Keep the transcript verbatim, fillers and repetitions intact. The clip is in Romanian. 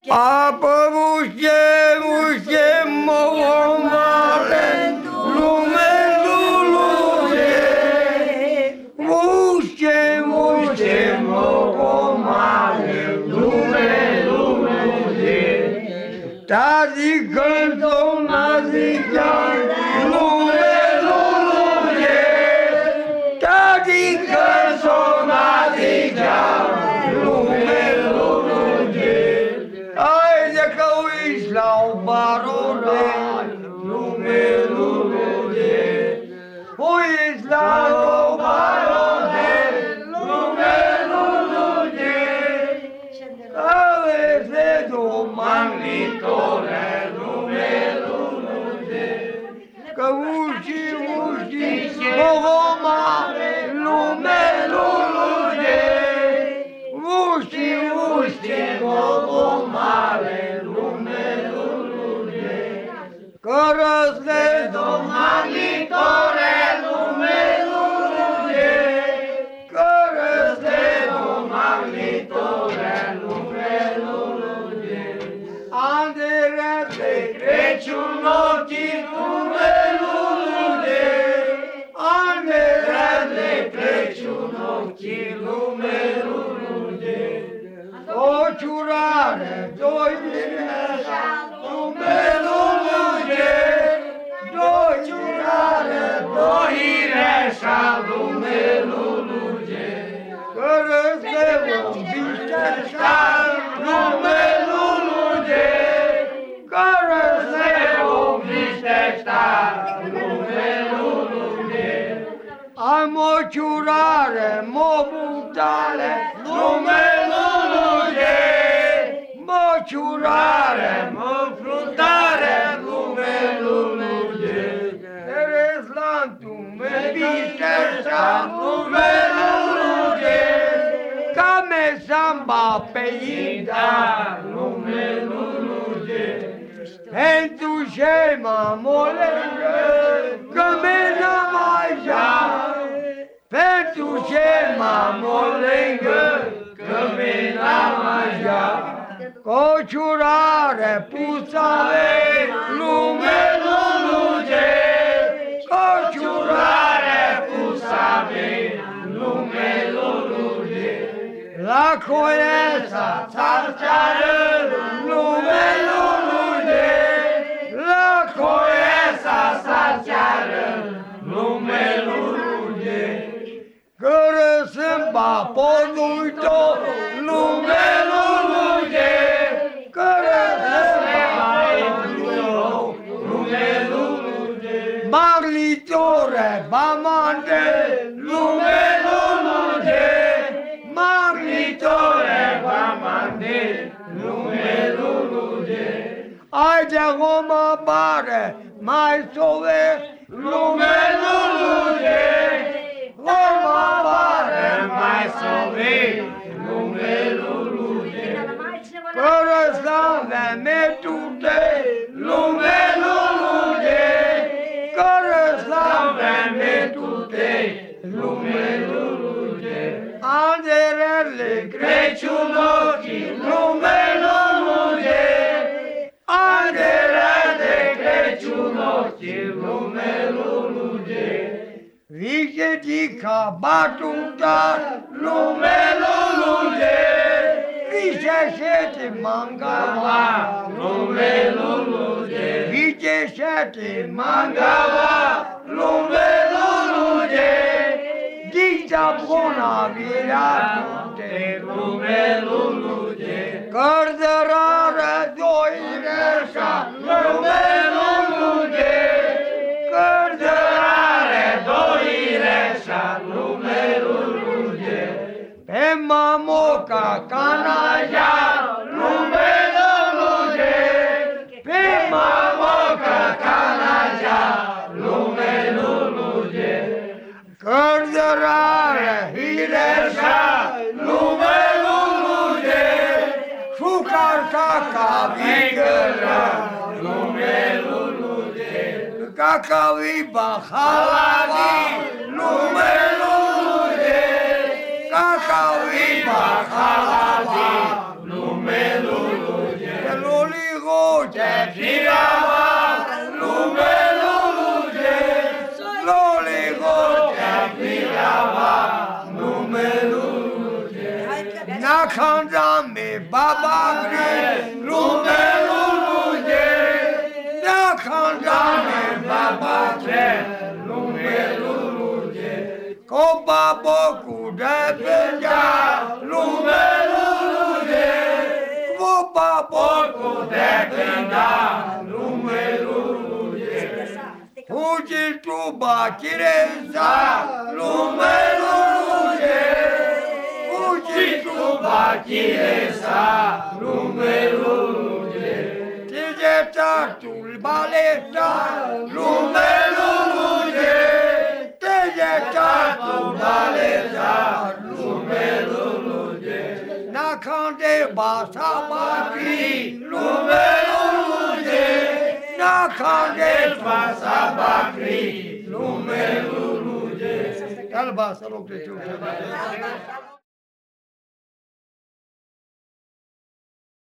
Apă muște, muște, mă mare, lume luluge. Muște, muște, mă mare, lume luluge. Tazi cântă, nazi chiar, lume luluge. Tazi cântă, nazi chiar, lume luluge. Haide că uiți la o barone, lume luluge. Uiți la o barone, lume luluge. Aveți de două magnitore, lume luluge. Că uși, uși, bohoma, lume luluge. Uși, uși, bohomare, lume luluge. Că răzle două magnitore, lume luluge. Că răzle două magnitore, lume luluge. Andere de Crăciun ochii, lume luluge. Andere de Crăciun ochii, lume luluge. O ciurare, doi mireșa, lume luluge. Doi ciurare, doi mireșa, lume luluge. Că răzleul bișteșa, lume luluge. Că răzleul bișteșa, lume luluge. Am o ciurare, mă butale, lume luluge. Mă ciurare, mă frutare, lume luluge. Rezlantul, me bișteșa, lume luluge. Ca me samba pe inda, lume luluge. Pentru ce mă molengă, că me n-am așa. Pentru ce mă molengă, că me n-am așa. Cociurare pusale, lume luluge. Cociurare pusale, lume luluge. La coiesa țarceară, lume luluge. La coiesa țarceară, lume luluge. Că răsâmba poduito, lume luluge. Că răsâmba poduito, lume luluge. Maglitore, bamante, lume luluge. Maglitore, bamante, lume luluge. Haide omă bare, mai sove, lume luluge. Omă bare, mai sove, lume luluge. Că răsave metute, lume luluge. Că răsave metute, lume luluge. Anderele Crăciun ochii, lume luluge. Anderele Crăciun ochii, lume luluge. Vigetica batuta, lume luluge. Vigeșete mangava, lume luluge. Vigeșete mangava, lume luluge. Dicta bună virate, lume luluge. Cărdărare doireșa, lume luluge. Cărdărare doireșa, lume luluge. Pe mamoca canaja, lume luluge. Pe mamoca canaja, lume luluge. Cărdărare hireșa, lume luluge. Șucar caca vigără, lume luluge. Caca viba haladi, lume luluge. Caca viba haladi, lume luluge. ce firava, lume luluge, loli ce firava, lume luluge. Na khandame baba gre, lume luluge, na khandame baba gre, lume luluge. Ko babo kude beja, lume luluge. Ko babo kude beja, lume luluge. Fuji tuba kireza, lume luluge. Fuji tuba kireza, lume luluge. Tijeta tulbaleta, lume luluge. Tijeta tulbaleta, lume luluge. Nakande basabaki, lume luluge. Nakande basabaki, lume luluge. Kalba salok de